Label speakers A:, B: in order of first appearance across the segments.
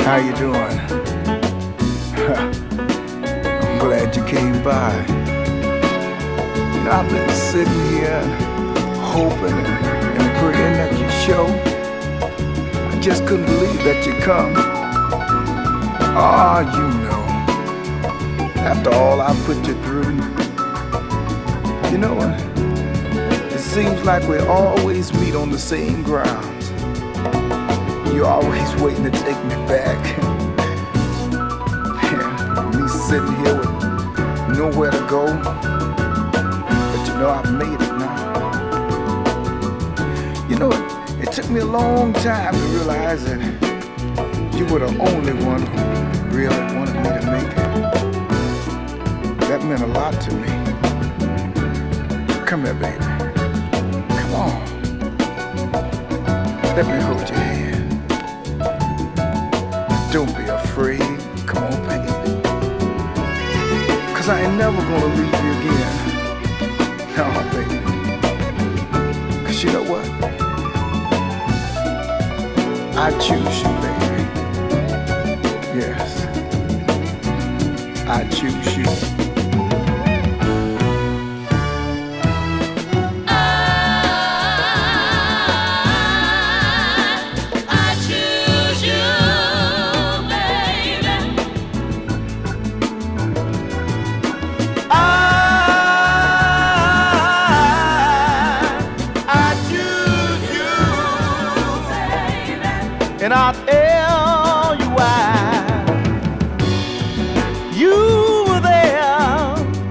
A: How you doing? I'm glad you came by. You know, I've been sitting here hoping and praying that you show. I just couldn't believe that you come. Ah, you know, after all I put you through. You know what? It seems like we always meet on the same grounds. You're always waiting to take me back. Me sitting here with nowhere to go. But you know I've made it now. You know, it took me a long time to realize that you were the only one who really wanted me to make it. That meant a lot to me. Come here, baby. Come on. Let me hold your hand. Don't be afraid. Come on, baby. 'Cause I ain't never gonna leave you again. No, baby. 'Cause you know what? I choose you, baby. Yes. I choose you. And I'll tell you why. You were there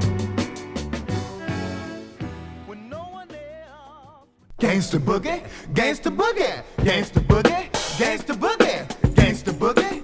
A: when no one else. Gangsta boogie, gangsta boogie, gangsta boogie, gangsta boogie, gangsta boogie.